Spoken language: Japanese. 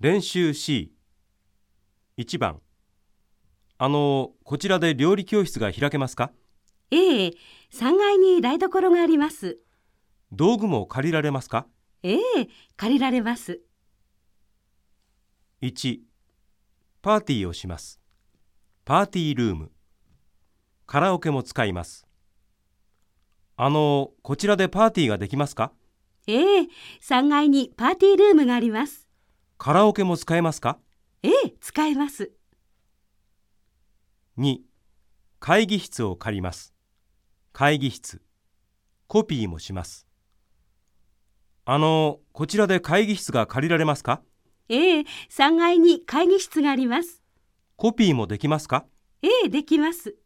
練習 C。 1番。こちらで料理教室が開けますか？ ええ、3階に台所があります。 道具も借りられますか？ ええ、借りられます。 1、パーティーをします。パーティールーム。カラオケも使います。こちらでパーティーができますか？ ええ、3階にパーティールームがあります。 カラオケも使えますか？ ええ、使えます。 2、会議室を借ります。会議室。コピーもします。こちらで会議室が借りられますか？ ええ、3階に会議室があります。 コピーもできますか？ ええ、できます。